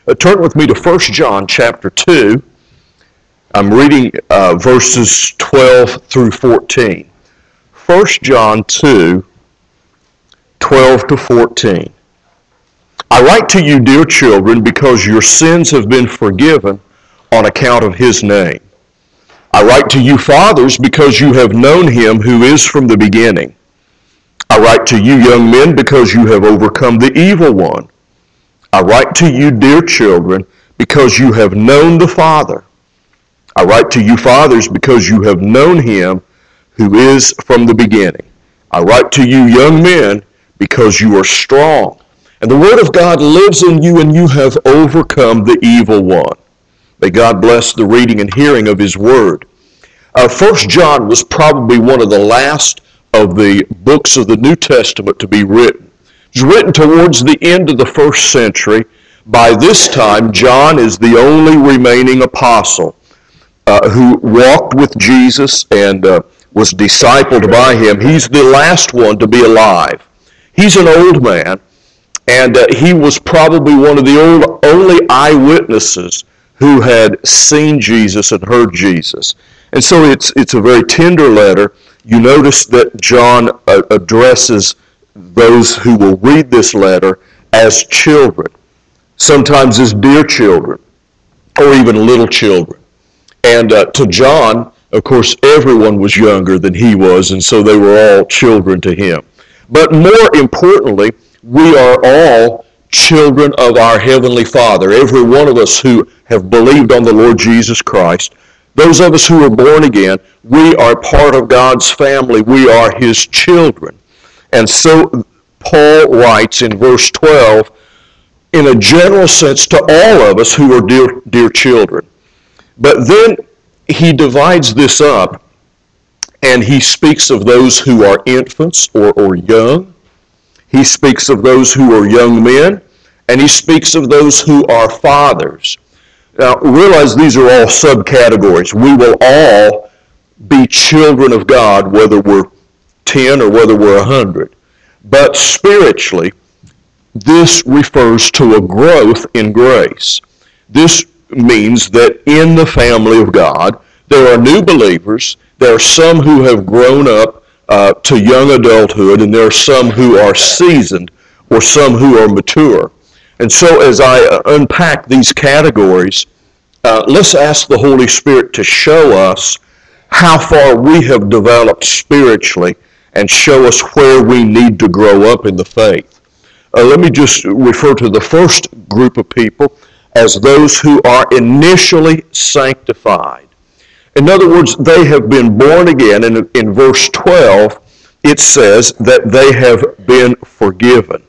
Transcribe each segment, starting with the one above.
Turn with me to 1 John chapter 2. I'm reading verses 12 through 14. 1 John 2, 12 to 14. I write to you, dear children, because your sins have been forgiven on account of his name. I write to you, fathers, because you have known him who is from the beginning. I write to you, young men, because you have overcome the evil one. I write to you, dear children, because you have known the Father. I write to you, fathers, because you have known him who is from the beginning. I write to you, young men, because you are strong, and the word of God lives in you, and you have overcome the evil one. May God bless the reading and hearing of his word. 1 John was probably one of the last of the books of the New Testament to be written. It was written towards the end of the first century. By this time, John is the only remaining apostle who walked with Jesus and was discipled by him. He's the last one to be alive. He's an old man, and he was probably one of the only eyewitnesses who had seen Jesus and heard Jesus. And so it's a very tender letter. You notice that John addresses those who will read this letter as children, sometimes as dear children, or even little children. And to John, of course, everyone was younger than he was, and so they were all children to him. But more importantly, we are all children of our Heavenly Father. Every one of us who have believed on the Lord Jesus Christ, those of us who are born again, we are part of God's family. We are his children. And so Paul writes in verse 12, in a general sense, to all of us who are dear children. But then he divides this up, and he speaks of those who are infants or young. He speaks of those who are young men, and he speaks of those who are fathers. Now, realize these are all subcategories. We will all be children of God, whether we're 10 or whether we're 100. But spiritually, this refers to a growth in grace. This means that in the family of God, there are new believers, there are some who have grown up to young adulthood, and there are some who are seasoned or some who are mature. And so as I unpack these categories, let's ask the Holy Spirit to show us how far we have developed spiritually and show us where we need to grow up in the faith. Let me just refer to the first group of people as those who are initially sanctified. In other words, they have been born again, and in verse 12, it says that they have been forgiven.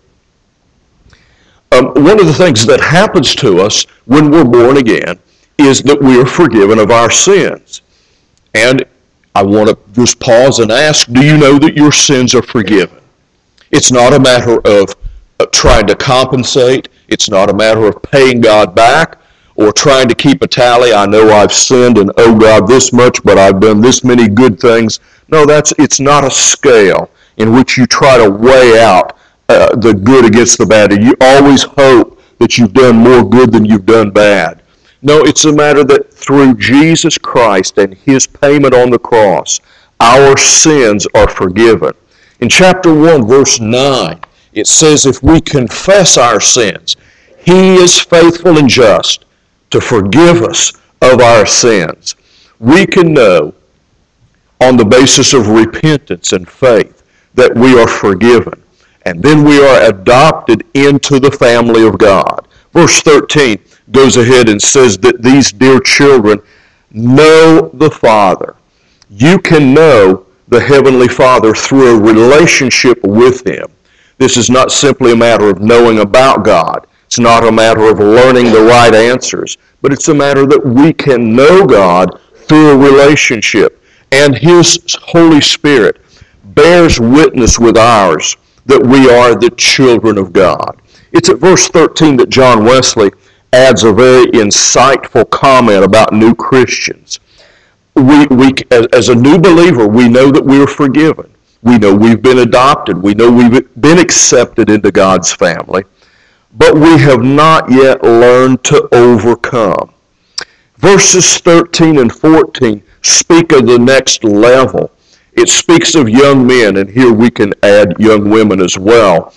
One of the things that happens to us when we're born again is that we are forgiven of our sins. And I want to just pause and ask, do you know that your sins are forgiven? It's not a matter of trying to compensate. It's not a matter of paying God back or trying to keep a tally. I know I've sinned and owe God this much, but I've done this many good things. No, it's not a scale in which you try to weigh out the good against the bad. And you always hope that you've done more good than you've done bad. No, it's a matter that through Jesus Christ and his payment on the cross, our sins are forgiven. In chapter 1, verse 9, it says, if we confess our sins, he is faithful and just to forgive us of our sins. We can know on the basis of repentance and faith that we are forgiven. And then we are adopted into the family of God. Verse 13 goes ahead and says that these dear children know the Father. You can know the Heavenly Father through a relationship with him. This is not simply a matter of knowing about God. It's not a matter of learning the right answers, but it's a matter that we can know God through a relationship. And his Holy Spirit bears witness with ours that we are the children of God. It's at verse 13 that John Wesley adds a very insightful comment about new Christians. We as a new believer, we know that we are forgiven. We know we've been adopted. We know we've been accepted into God's family. but we have not yet learned to overcome. Verses 13 and 14 speak of the next level. It speaks of young men, and here we can add young women as well.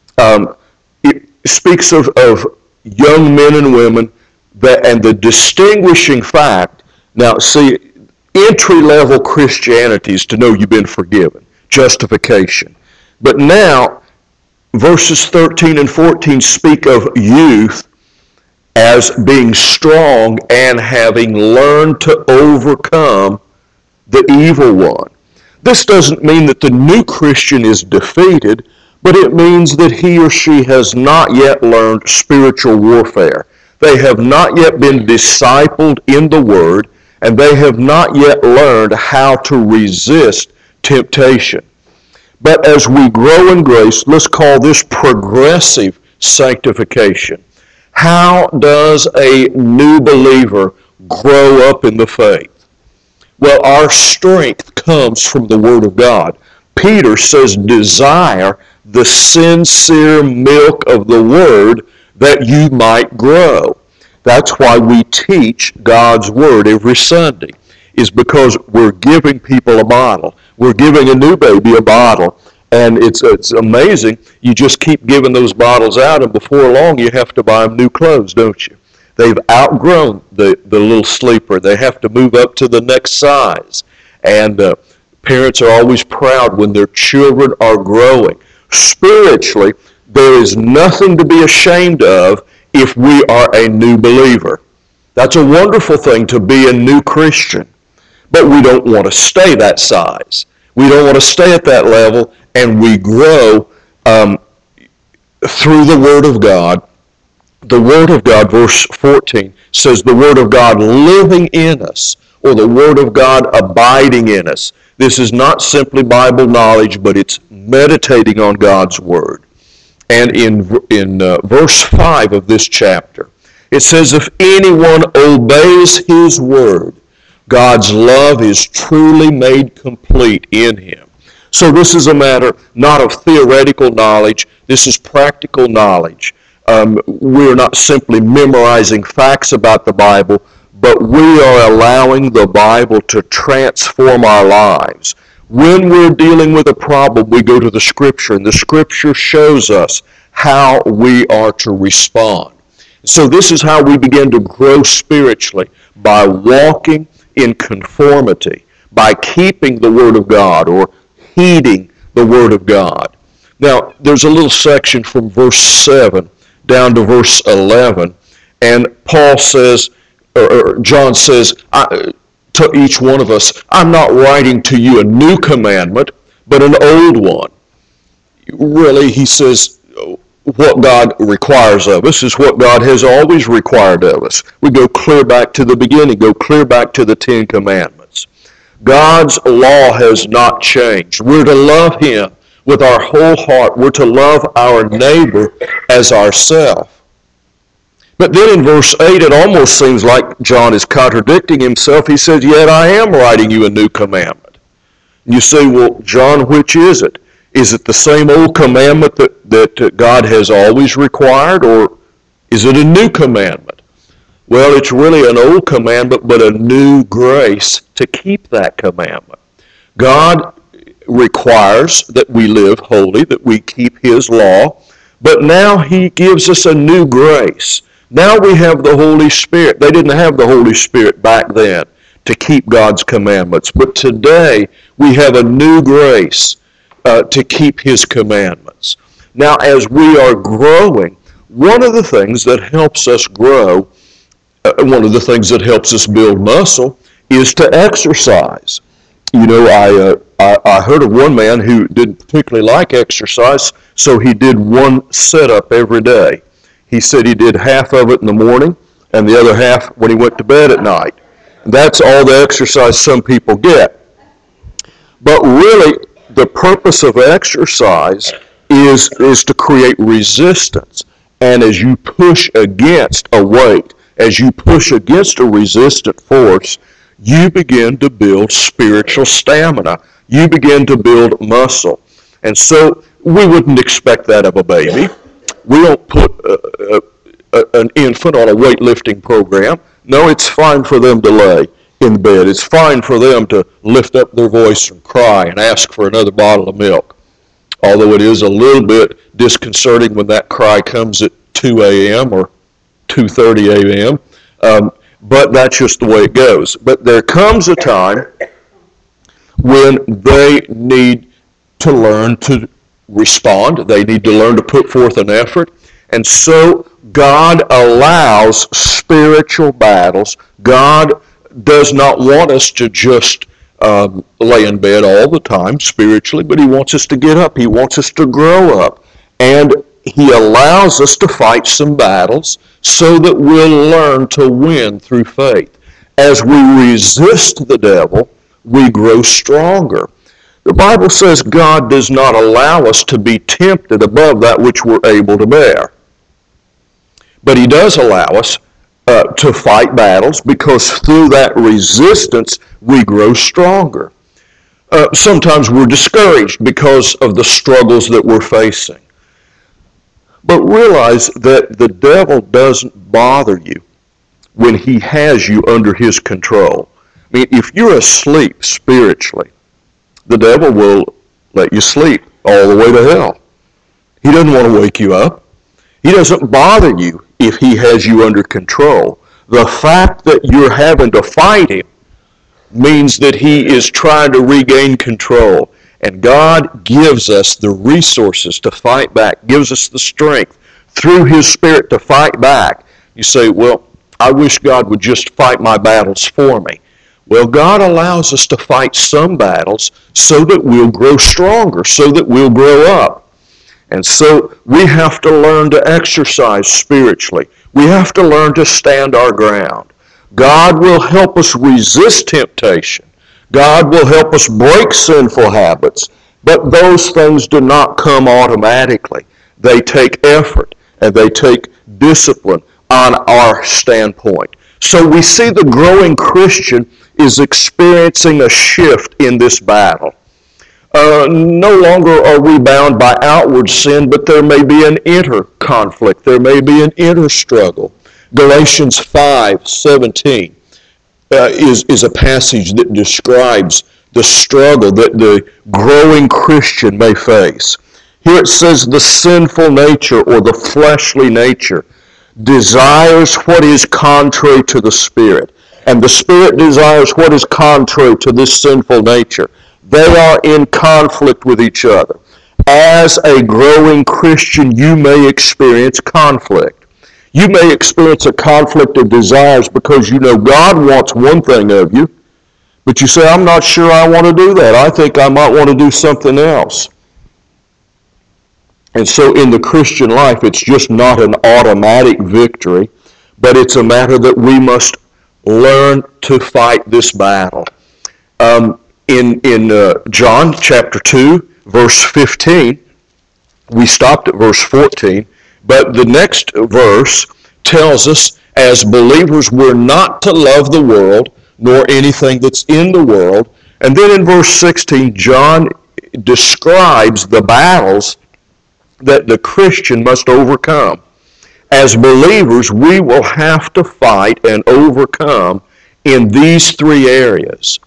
It speaks of young men and women, and the distinguishing fact. Now, see, entry-level Christianity is to know you've been forgiven, justification. But now, verses 13 and 14 speak of youth as being strong and having learned to overcome the evil one. This doesn't mean that the new Christian is defeated, but it means that he or she has not yet learned spiritual warfare. They have not yet been discipled in the Word, and they have not yet learned how to resist temptation. But as we grow in grace, let's call this progressive sanctification. How does a new believer grow up in the faith? Well, our strength comes from the Word of God. Peter says, desire the sincere milk of the Word that you might grow. That's why we teach God's Word every Sunday, is because we're giving people a bottle. We're giving a new baby a bottle. And it's amazing. You just keep giving those bottles out, and before long you have to buy them new clothes, don't you? They've outgrown the little sleeper. They have to move up to the next size. And parents are always proud when their children are growing. Spiritually, there is nothing to be ashamed of if we are a new believer. That's a wonderful thing to be a new Christian. But we don't want to stay that size. We don't want to stay at that level, and we grow through the Word of God. The Word of God, verse 14, says the Word of God living in us, or the Word of God abiding in us. This is not simply Bible knowledge, but it's meditating on God's Word. And in verse 5 of this chapter, it says, if anyone obeys His Word, God's love is truly made complete in him. So this is a matter not of theoretical knowledge. This is practical knowledge. We're not simply memorizing facts about the Bible, but we are allowing the Bible to transform our lives. When we're dealing with a problem, we go to the Scripture, and the Scripture shows us how we are to respond. So this is how we begin to grow spiritually, by walking in conformity, by keeping the Word of God or heeding the Word of God. Now, there's a little section from verse 7 down to verse 11, and Paul says, or John says to each one of us, I'm not writing to you a new commandment, but an old one. Really, he says, what God requires of us is what God has always required of us. We go clear back to the beginning, go clear back to the Ten Commandments. God's law has not changed. We're to love Him with our whole heart. We're to love our neighbor as ourselves. But then in verse 8, it almost seems like John is contradicting himself. He says, yet I am writing you a new commandment. And you say, well, John, which is it? Is it the same old commandment that God has always required, or is it a new commandment? Well, it's really an old commandment, but a new grace to keep that commandment. God requires that we live holy, that we keep His law, but now He gives us a new grace. Now we have the Holy Spirit. They didn't have the Holy Spirit back then to keep God's commandments, but today we have a new grace to keep His commandments. Now, as we are growing, one of the things that helps us grow, one of the things that helps us build muscle, is to exercise. You know, I heard of one man who didn't particularly like exercise, so he did one sit-up every day. He said he did half of it in the morning and the other half when he went to bed at night. That's all the exercise some people get. But really, the purpose of exercise is to create resistance. And as you push against a weight, as you push against a resistant force, you begin to build spiritual stamina. You begin to build muscle. And so we wouldn't expect that of a baby. We don't put an infant on a weightlifting program. No, it's fine for them to lay in bed. It's fine for them to lift up their voice and cry and ask for another bottle of milk. Although it is a little bit disconcerting when that cry comes at 2 a.m. or 2:30 a.m., but that's just the way it goes. But there comes a time when they need to learn to respond. They need to learn to put forth an effort. And so God allows spiritual battles. God does not want us to just lay in bed all the time spiritually, but he wants us to get up. He wants us to grow up. And he allows us to fight some battles so that we'll learn to win through faith. As we resist the devil, we grow stronger. The Bible says God does not allow us to be tempted above that which we're able to bear. But he does allow us to fight battles, because through that resistance we grow stronger. Sometimes we're discouraged because of the struggles that we're facing. But realize that the devil doesn't bother you when he has you under his control. I mean, if you're asleep spiritually, the devil will let you sleep all the way to hell. He doesn't want to wake you up. He doesn't bother you if he has you under control. The fact that you're having to fight him means that he is trying to regain control. And God gives us the resources to fight back, gives us the strength through his Spirit to fight back. You say, well, I wish God would just fight my battles for me. Well, God allows us to fight some battles so that we'll grow stronger, so that we'll grow up. And so we have to learn to exercise spiritually. We have to learn to stand our ground. God will help us resist temptation. God will help us break sinful habits. But those things do not come automatically. They take effort and they take discipline on our standpoint. So we see the growing Christian is experiencing a shift in this battle. No longer are we bound by outward sin, but there may be an inner conflict. There may be an inner struggle. Galatians 5:17 is a passage that describes the struggle that the growing Christian may face. Here it says the sinful nature, or the fleshly nature, desires what is contrary to the Spirit. And the Spirit desires what is contrary to this sinful nature. They are in conflict with each other. As a growing Christian, you may experience conflict. You may experience a conflict of desires because you know God wants one thing of you, but you say, I'm not sure I want to do that. I think I might want to do something else. And so in the Christian life, it's just not an automatic victory, but it's a matter that we must learn to fight this battle. In John chapter 2, verse 15, we stopped at verse 14, but the next verse tells us, as believers, we're not to love the world, nor anything that's in the world. And then in verse 16, John describes the battles that the Christian must overcome. As believers, we will have to fight and overcome in these three areas.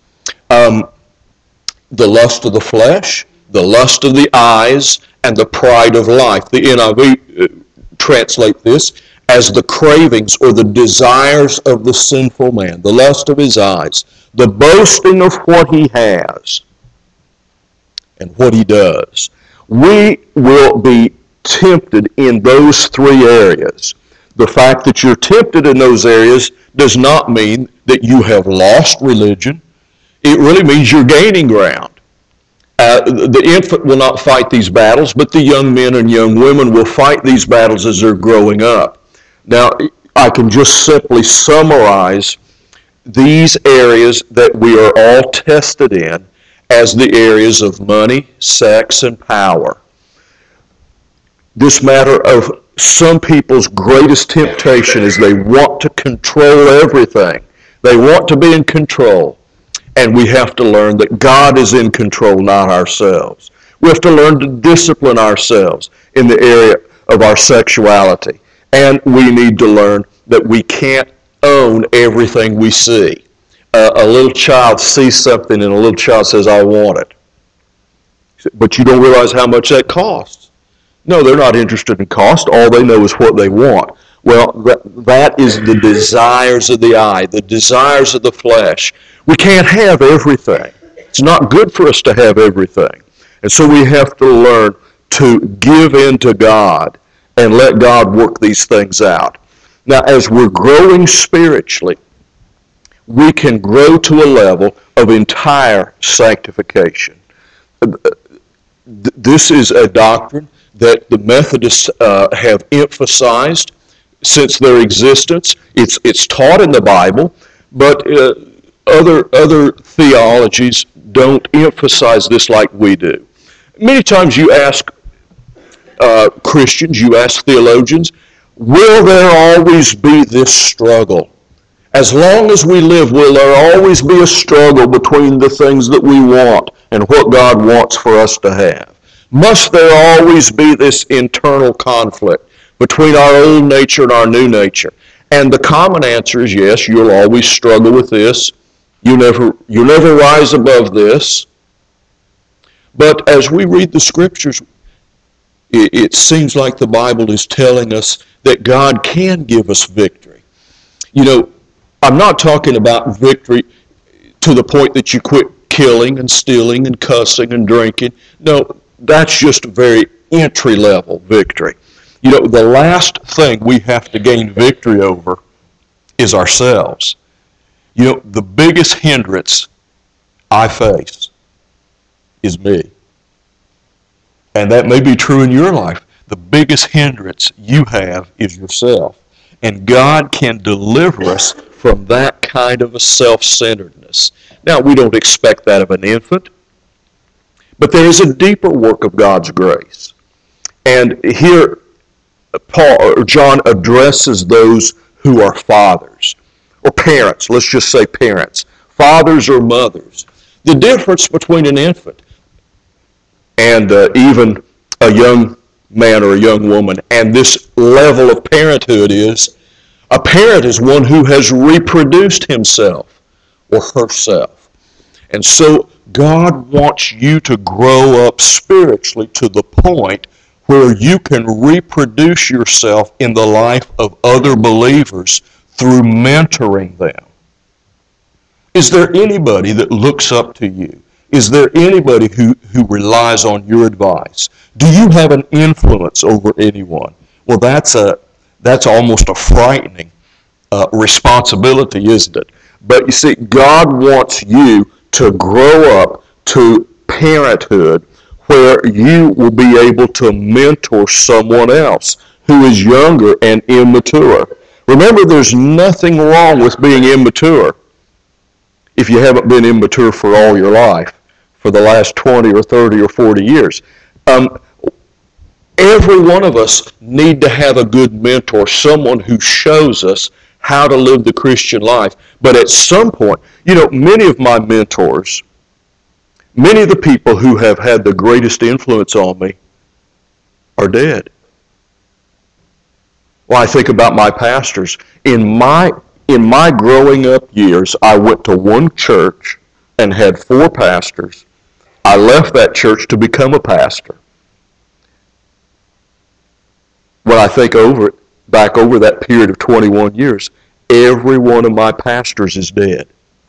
The lust of the flesh, the lust of the eyes, and the pride of life. The NIV translate this as the cravings or the desires of the sinful man, the lust of his eyes, the boasting of what he has and what he does. We will be tempted in those three areas. The fact that you're tempted in those areas does not mean that you have lost religion. It really means you're gaining ground. The infant will not fight these battles, but the young men and young women will fight these battles as they're growing up. Now, I can just simply summarize these areas that we are all tested in as the areas of money, sex, and power. This matter of some people's greatest temptation is they want to control everything. They want to be in control. And we have to learn that God is in control, not ourselves. We have to learn to discipline ourselves in the area of our sexuality. And we need to learn that we can't own everything we see. A little child sees something and a little child says, I want it. But you don't realize how much that costs. No, they're not interested in cost. All they know is what they want. Well, that is the desires of the eye, the desires of the flesh. We can't have everything. It's not good for us to have everything. And so we have to learn to give in to God and let God work these things out. Now, as we're growing spiritually, we can grow to a level of entire sanctification. This is a doctrine that the Methodists have emphasized since their existence. It's taught in the Bible, but other theologies don't emphasize this like we do. Many times you ask Christians, you ask theologians, will there always be this struggle? As long as we live, will there always be a struggle between the things that we want and what God wants for us to have? Must there always be this internal conflict between our old nature and our new nature? And the common answer is yes, you'll always struggle with this. You never rise above this. But as we read the Scriptures, it seems like the Bible is telling us that God can give us victory. You know, I'm not talking about victory to the point that you quit killing and stealing and cussing and drinking. No, that's just a very entry-level victory. You know, the last thing we have to gain victory over is ourselves. You know, the biggest hindrance I face is me. And that may be true in your life. The biggest hindrance you have is yourself. And God can deliver us from that kind of a self-centeredness. Now, we don't expect that of an infant, but there is a deeper work of God's grace. And here, John addresses those who are fathers, or parents, let's just say parents, fathers or mothers. The difference between an infant and even a young man or a young woman and this level of parenthood is, a parent is one who has reproduced himself or herself. And so God wants you to grow up spiritually to the point where you can reproduce yourself in the life of other believers through mentoring them. Is there anybody that looks up to you? Is there anybody who relies on your advice? Do you have an influence over anyone? Well, that's almost a frightening responsibility, isn't it? But you see, God wants you to grow up to parenthood where you will be able to mentor someone else who is younger and immature. Remember, there's nothing wrong with being immature if you haven't been immature for all your life, for the last 20 or 30 or 40 years. Every one of us need to have a good mentor, someone who shows us how to live the Christian life. But at some point, you know, many of my mentors, many of the people who have had the greatest influence on me are dead. Well, I think about my pastors. In my growing up years, I went to one church and had 4 pastors. I left that church to become a pastor. When I think back over that period of 21 years, every one of my pastors is dead.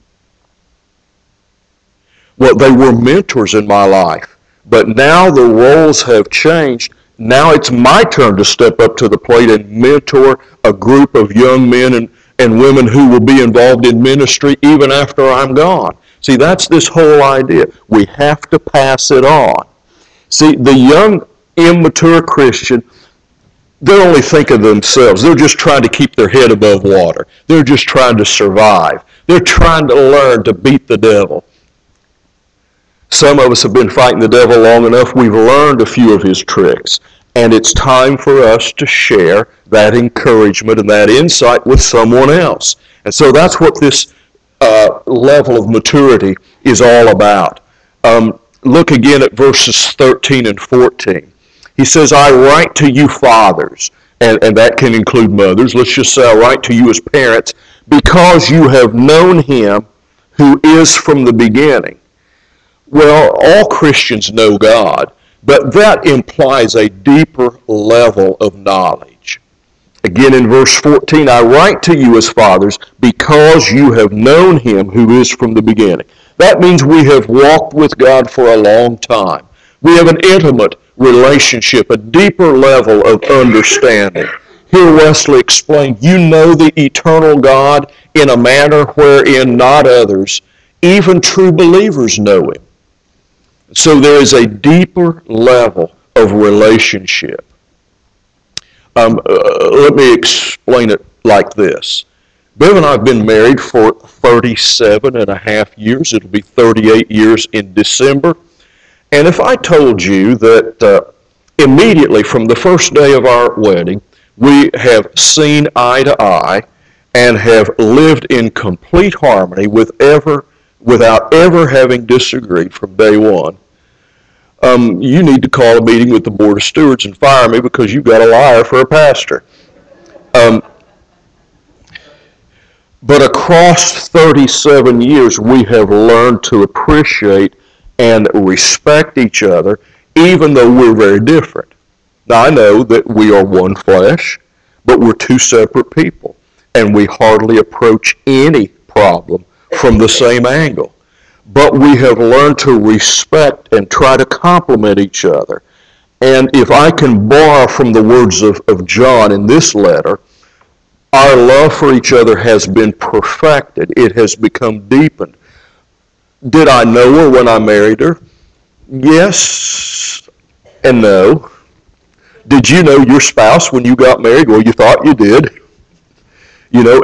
Well, they were mentors in my life, but now the roles have changed. Now it's my turn to step up to the plate and mentor a group of young men and women who will be involved in ministry even after I'm gone. See, that's this whole idea. We have to pass it on. See, the young, immature Christian, they only think of themselves. They're just trying to keep their head above water. They're just trying to survive. They're trying to learn to beat the devil. Some of us have been fighting the devil long enough. We've learned a few of his tricks. And it's time for us to share that encouragement and that insight with someone else. And so that's what this level of maturity is all about. Look again at verses 13 and 14. He says, I write to you fathers, and that can include mothers. Let's just say I write to you as parents, because you have known him who is from the beginning. Well, all Christians know God, but that implies a deeper level of knowledge. Again, in verse 14, I write to you as fathers because you have known him who is from the beginning. That means we have walked with God for a long time. We have an intimate relationship, a deeper level of understanding. Here Wesley explained, you know the eternal God in a manner wherein not others, even true believers, know him. So there is a deeper level of relationship. Let me explain it like this. Bev and I have been married for 37 and a half years. It'll be 38 years in December. And if I told you that immediately from the first day of our wedding, we have seen eye to eye and have lived in complete harmony without ever having disagreed from day one, you need to call a meeting with the Board of Stewards and fire me because you've got a liar for a pastor. But across 37 years, we have learned to appreciate and respect each other, even though we're very different. Now, I know that we are one flesh, but we're two separate people, and we hardly approach any problem from the same angle. But we have learned to respect and try to complement each other. And if I can borrow from the words of John in this letter, our love for each other has been perfected. It has become deepened. Did I know her when I married her? Yes and no. Did you know your spouse when you got married? Well, you thought you did. You know,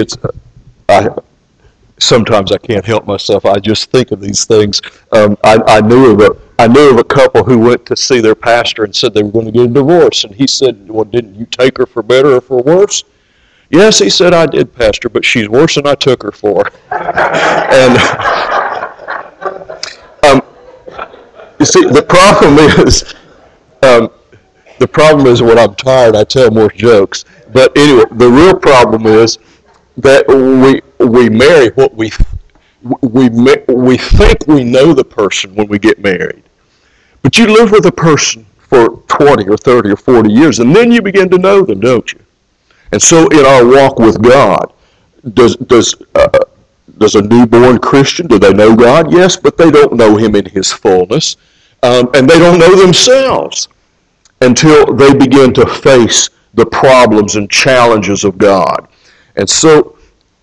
sometimes I can't help myself. I just think of these things. I knew of a couple who went to see their pastor and said they were going to get a divorce. And he said, well, didn't you take her for better or for worse? Yes, he said, I did, Pastor, but she's worse than I took her for. And you see, the problem is when I'm tired, I tell more jokes. But anyway, the real problem is that we marry what we think we know the person when we get married. But you live with a person for 20 or 30 or 40 years, and then you begin to know them, don't you? And so in our walk with God, does a newborn Christian, do they know God? Yes, but they don't know him in his fullness. And they don't know themselves until they begin to face the problems and challenges of God. And so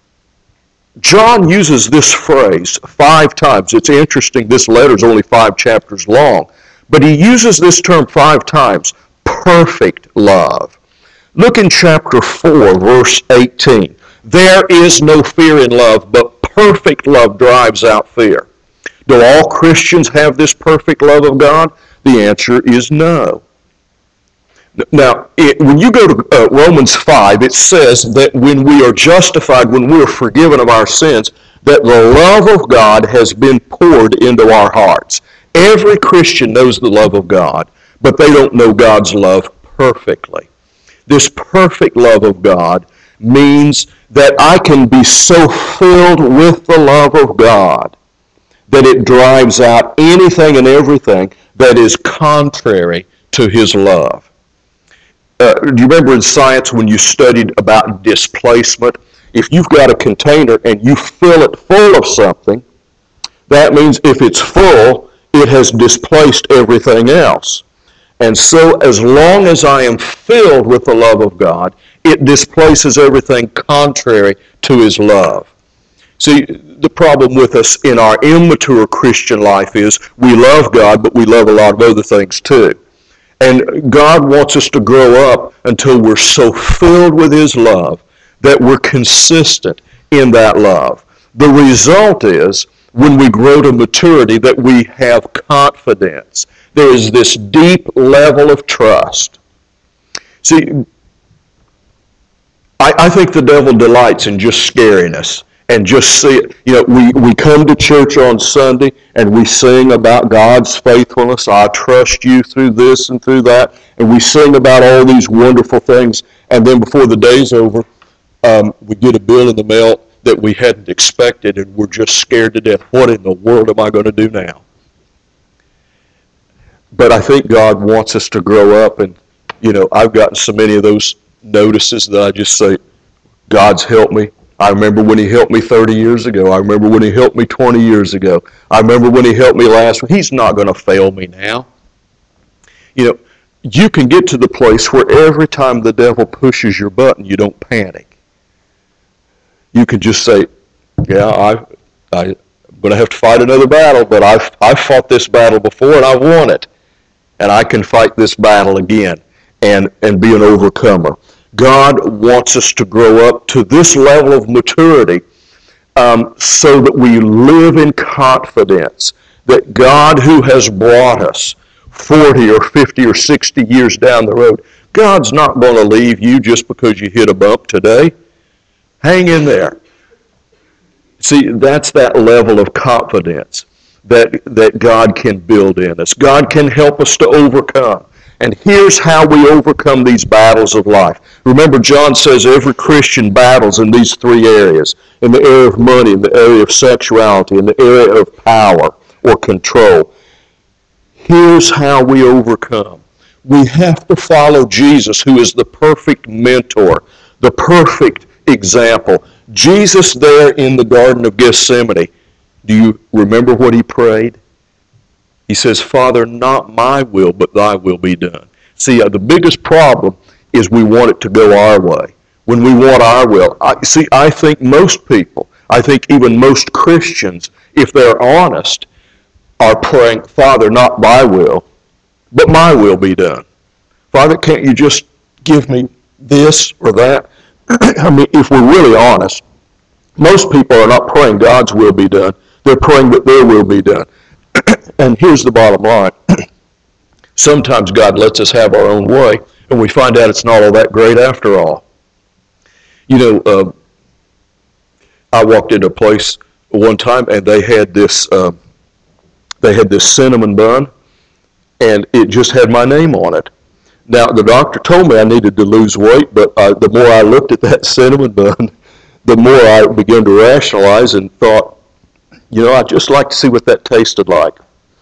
John uses this phrase 5 times. It's interesting, this letter is only 5 chapters long, but he uses this term 5 times, perfect love. Look in chapter 4, verse 18. There is no fear in love, but perfect love drives out fear. Do all Christians have this perfect love of God? The answer is no. Now, when you go to Romans 5, it says that when we are justified, when we are forgiven of our sins, that the love of God has been poured into our hearts. Every Christian knows the love of God, but they don't know God's love perfectly. This perfect love of God means that I can be so filled with the love of God that it drives out anything and everything that is contrary to his love. Do you remember in science when you studied about displacement? If you've got a container and you fill it full of something, that means if it's full, it has displaced everything else. And so as long as I am filled with the love of God, it displaces everything contrary to his love. See, the problem with us in our immature Christian life is we love God, but we love a lot of other things too. And God wants us to grow up until we're so filled with his love that we're consistent in that love. The result is, when we grow to maturity, that we have confidence. There is this deep level of trust. See, I think the devil delights in just scaring us. and just see it. We come to church on Sunday and we sing about God's faithfulness. I trust you through this and through that. And we sing about all these wonderful things. And then before the day's over, we get a bill in the mail that we hadn't expected, and we're just scared to death. What in the world am I going to do now? But I think God wants us to grow up, and, I've gotten so many of those notices that I just say, God's helped me. I remember when he helped me 30 years ago. I remember when he helped me 20 years ago. I remember when he helped me last week. He's not going to fail me now. You can get to the place where every time the devil pushes your button, you don't panic. You can just say, yeah, I'm going to have to fight another battle, but I've fought this battle before and I've won it. And I can fight this battle again and be an overcomer. God wants us to grow up to this level of maturity so that we live in confidence that God, who has brought us 40 or 50 or 60 years down the road, God's not going to leave you just because you hit a bump today. Hang in there. See, that's that level of confidence that God can build in us. God can help us to overcome. And here's how we overcome these battles of life. Remember, John says every Christian battles in these three areas. In the area of money, in the area of sexuality, in the area of power or control. Here's how we overcome. We have to follow Jesus, who is the perfect mentor, the perfect example. Jesus there in the Garden of Gethsemane, do you remember what he prayed? He says, Father, not my will, but thy will be done. See, the biggest problem is we want it to go our way. When we want our will. I think most people, I think even most Christians, if they're honest, are praying, Father, not my will, but my will be done. Father, can't you just give me this or that? I mean, if we're really honest, most people are not praying God's will be done. They're praying that their will be done. And here's the bottom line. Sometimes God lets us have our own way, and we find out it's not all that great after all. I walked into a place one time, and they had this cinnamon bun, and it just had my name on it. Now, the doctor told me I needed to lose weight, but the more I looked at that cinnamon bun, the more I began to rationalize and thought, I'd just like to see what that tasted like.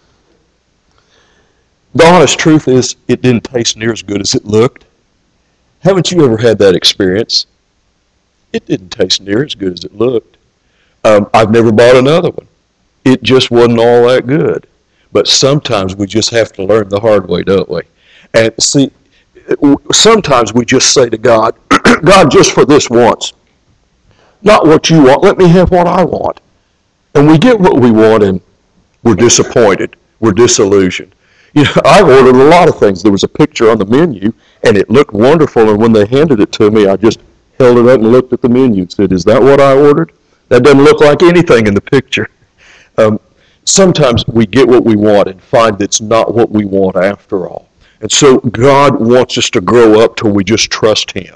The honest truth is, it didn't taste near as good as it looked. Haven't you ever had that experience? It didn't taste near as good as it looked. I've never bought another one. It just wasn't all that good. But sometimes we just have to learn the hard way, don't we? And see, sometimes we just say to God, God, just for this once. Not what you want. Let me have what I want. And we get what we want, and we're disappointed. We're disillusioned. I've ordered a lot of things. There was a picture on the menu, and it looked wonderful, and when they handed it to me, I just held it up and looked at the menu and said, is that what I ordered? That doesn't look like anything in the picture. Sometimes we get what we want and find it's not what we want after all. And so God wants us to grow up till we just trust him.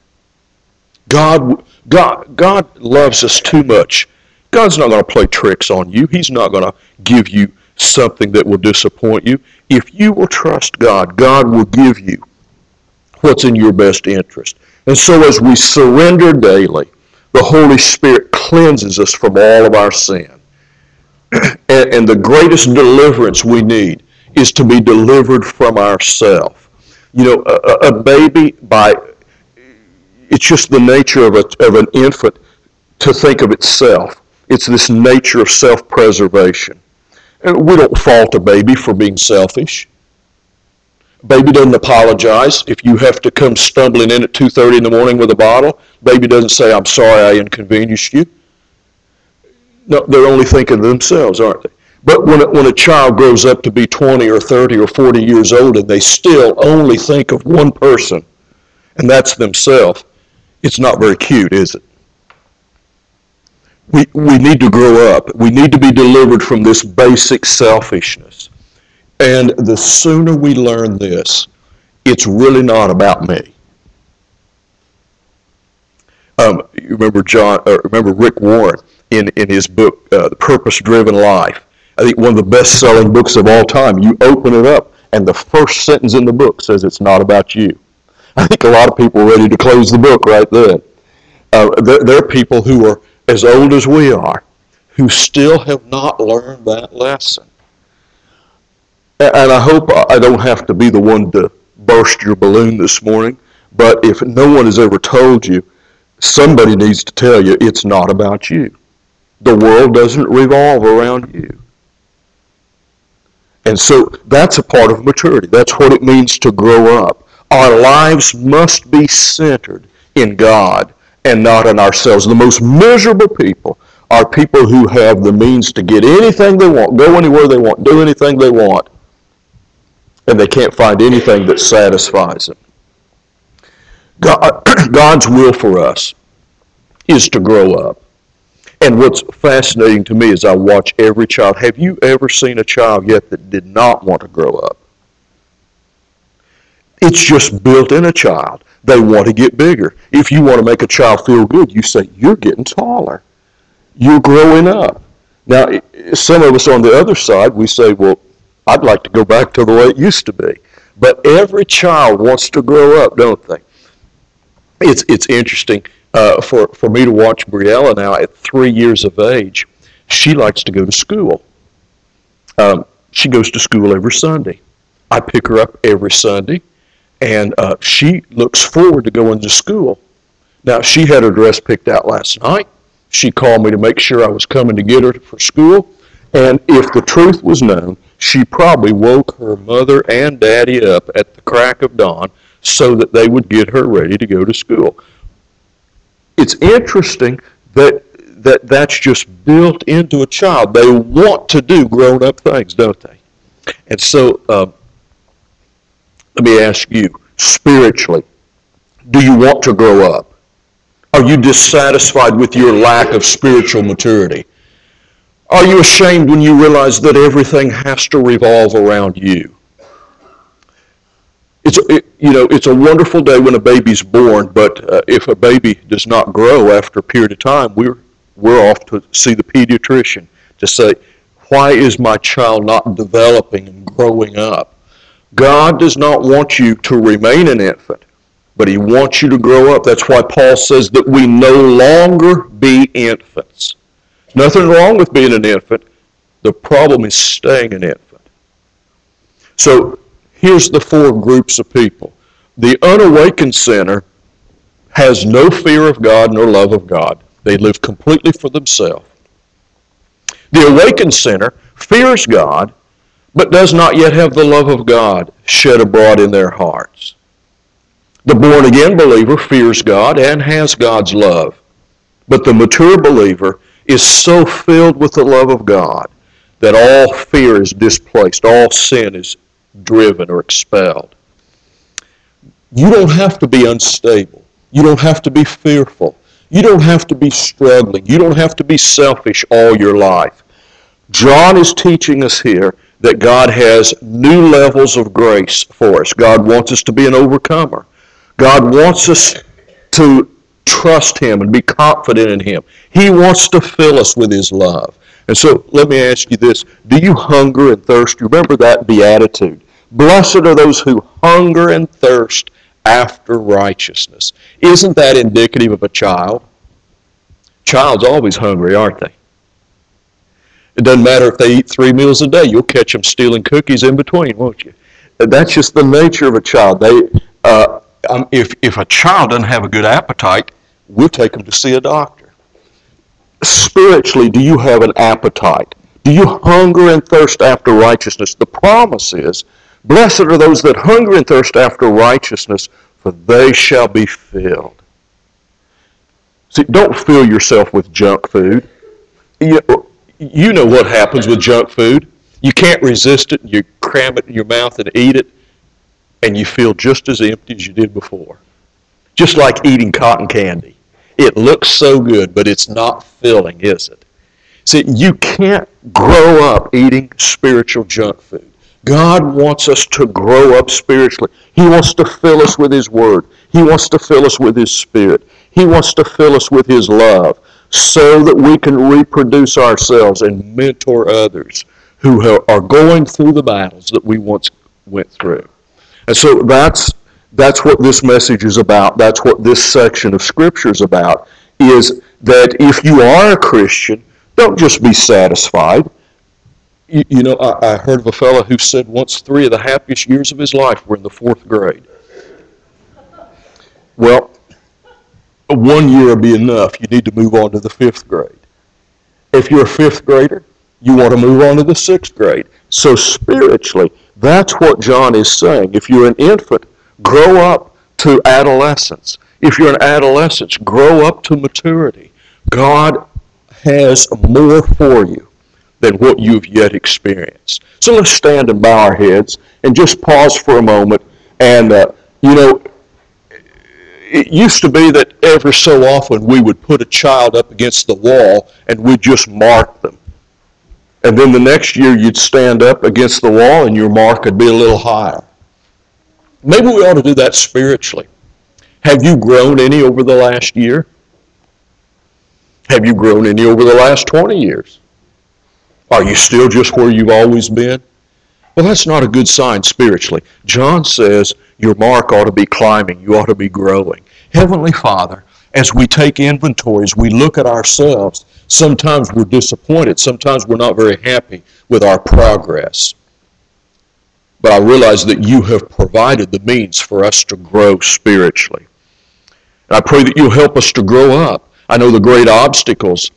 God loves us too much. God's not going to play tricks on you. He's not going to give you something that will disappoint you. If you will trust God, God will give you what's in your best interest. And so as we surrender daily, the Holy Spirit cleanses us from all of our sin. And the greatest deliverance we need is to be delivered from ourselves. A baby, it's just the nature of an infant to think of itself. It's this nature of self-preservation. And we don't fault a baby for being selfish. Baby doesn't apologize if you have to come stumbling in at 2:30 in the morning with a bottle. Baby doesn't say, I'm sorry I inconvenienced you. No, they're only thinking of themselves, aren't they? But when a child grows up to be 20 or 30 or 40 years old and they still only think of one person, and that's themselves, it's not very cute, is it? We need to grow up. We need to be delivered from this basic selfishness. And the sooner we learn this, it's really not about me. You remember Rick Warren in his book, The Purpose-Driven Life. I think one of the best-selling books of all time. You open it up, and the first sentence in the book says it's not about you. I think a lot of people are ready to close the book right then. There are people who are as old as we are who still have not learned that lesson. And I hope I don't have to be the one to burst your balloon this morning, but if no one has ever told you, somebody needs to tell you it's not about you. The world doesn't revolve around you. And so that's a part of maturity. That's what it means to grow up. Our lives must be centered in God and not in ourselves. The most miserable people are people who have the means to get anything they want, go anywhere they want, do anything they want, and they can't find anything that satisfies them. God's will for us is to grow up. And what's fascinating to me is I watch every child. Have you ever seen a child yet that did not want to grow up? It's just built in a child. They want to get bigger. If you want to make a child feel good, you say, you're getting taller. You're growing up. Now, some of us on the other side, we say, well, I'd like to go back to the way it used to be. But every child wants to grow up, don't they? It's interesting for me to watch Briella now at 3 years of age. She likes to go to school. She goes to school every Sunday. I pick her up every Sunday, and she looks forward to going to school. Now, she had her dress picked out last night. She called me to make sure I was coming to get her for school. And if the truth was known, she probably woke her mother and daddy up at the crack of dawn so that they would get her ready to go to school. It's interesting that's just built into a child. They want to do grown-up things, don't they? And so, let me ask you, spiritually, do you want to grow up? Are you dissatisfied with your lack of spiritual maturity? Are you ashamed when you realize that everything has to revolve around you? It's a wonderful day when a baby's born, but if a baby does not grow after a period of time, we're off to see the pediatrician to say, why is my child not developing and growing up? God does not want you to remain an infant, but he wants you to grow up. That's why Paul says that we no longer be infants. Nothing wrong with being an infant. The problem is staying an infant. So here's the four groups of people. The unawakened sinner has no fear of God nor love of God. They live completely for themselves. The awakened sinner fears God, but does not yet have the love of God shed abroad in their hearts. The born-again believer fears God and has God's love, but the mature believer is so filled with the love of God that all fear is displaced, all sin is driven or expelled. You don't have to be unstable. You don't have to be fearful. You don't have to be struggling. You don't have to be selfish all your life. John is teaching us here that God has new levels of grace for us. God wants us to be an overcomer. God wants us to trust him and be confident in him. He wants to fill us with his love. And so let me ask you this. Do you hunger and thirst? You remember that beatitude. Blessed are those who hunger and thirst after righteousness. Isn't that indicative of a child? Child's always hungry, aren't they? It doesn't matter if they eat 3 meals a day. You'll catch them stealing cookies in between, won't you? That's just the nature of a child. If a child doesn't have a good appetite, we'll take them to see a doctor. Spiritually, do you have an appetite? Do you hunger and thirst after righteousness? The promise is, blessed are those that hunger and thirst after righteousness, for they shall be filled. See, don't fill yourself with junk food. You know what happens with junk food. You can't resist it, and you cram it in your mouth and eat it, and you feel just as empty as you did before. Just like eating cotton candy. It looks so good, but it's not filling, is it? See, you can't grow up eating spiritual junk food. God wants us to grow up spiritually. He wants to fill us with his word. He wants to fill us with his spirit. He wants to fill us with His love so that we can reproduce ourselves and mentor others who are going through the battles that we once went through. And so that's what this message is about. That's what this section of Scripture is about, is that if you are a Christian, don't just be satisfied. You know, I heard of a fellow who said once 3 of the happiest years of his life were in the 4th grade. Well, 1 year will be enough. You need to move on to the 5th grade. If you're a 5th grader, you want to move on to the 6th grade. So spiritually, that's what John is saying. If you're an infant, grow up to adolescence. If you're an adolescent, grow up to maturity. God has more for you than what you've yet experienced. So let's stand and bow our heads and just pause for a moment. And, it used to be that every so often we would put a child up against the wall and we'd just mark them. And then the next year you'd stand up against the wall and your mark would be a little higher. Maybe we ought to do that spiritually. Have you grown any over the last year? Have you grown any over the last 20 years? Are you still just where you've always been? Well, that's not a good sign spiritually. John says your mark ought to be climbing. You ought to be growing. Heavenly Father, as we take inventories, we look at ourselves. Sometimes we're disappointed. Sometimes we're not very happy with our progress. But I realize that you have provided the means for us to grow spiritually. And I pray that you'll help us to grow up. I know the great obstacles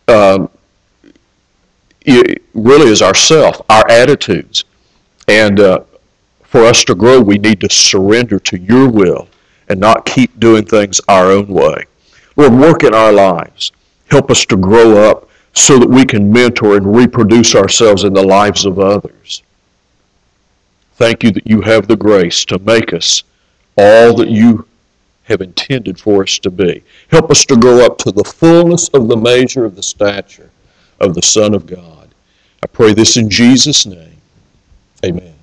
really is ourself, our attitudes. And for us to grow, we need to surrender to your will and not keep doing things our own way. Lord, work in our lives. Help us to grow up so that we can mentor and reproduce ourselves in the lives of others. Thank you that you have the grace to make us all that you have intended for us to be. Help us to grow up to the fullness of the measure of the stature of the Son of God. I pray this in Jesus' name. Amen.